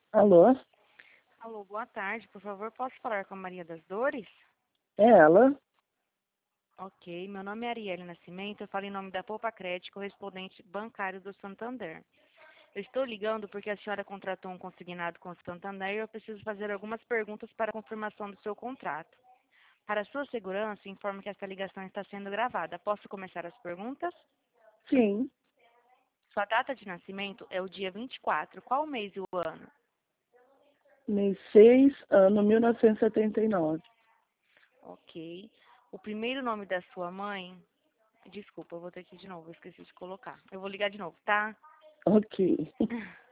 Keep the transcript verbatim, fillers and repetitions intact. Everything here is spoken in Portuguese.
Alô? Alô, boa tarde. Por favor, posso falar com a Maria das Dores? É ela? Ok, meu nome é Arielle Nascimento, eu falo em nome da Poupa Crédito, correspondente bancário do Santander. Eu estou ligando porque a senhora contratou um consignado com o Santander e eu preciso fazer algumas perguntas para a confirmação do seu contrato. Para sua segurança, informo que esta ligação está sendo gravada. Posso começar as perguntas? Sim. Sua data de nascimento é o dia vinte e quatro. Qual o mês e o ano? Mês seis, ano mil novecentos e setenta e nove. Ok. O primeiro nome da sua mãe... Desculpa, eu vou ter que ir de novo, eu esqueci de colocar. Eu vou ligar de novo, tá? Ok.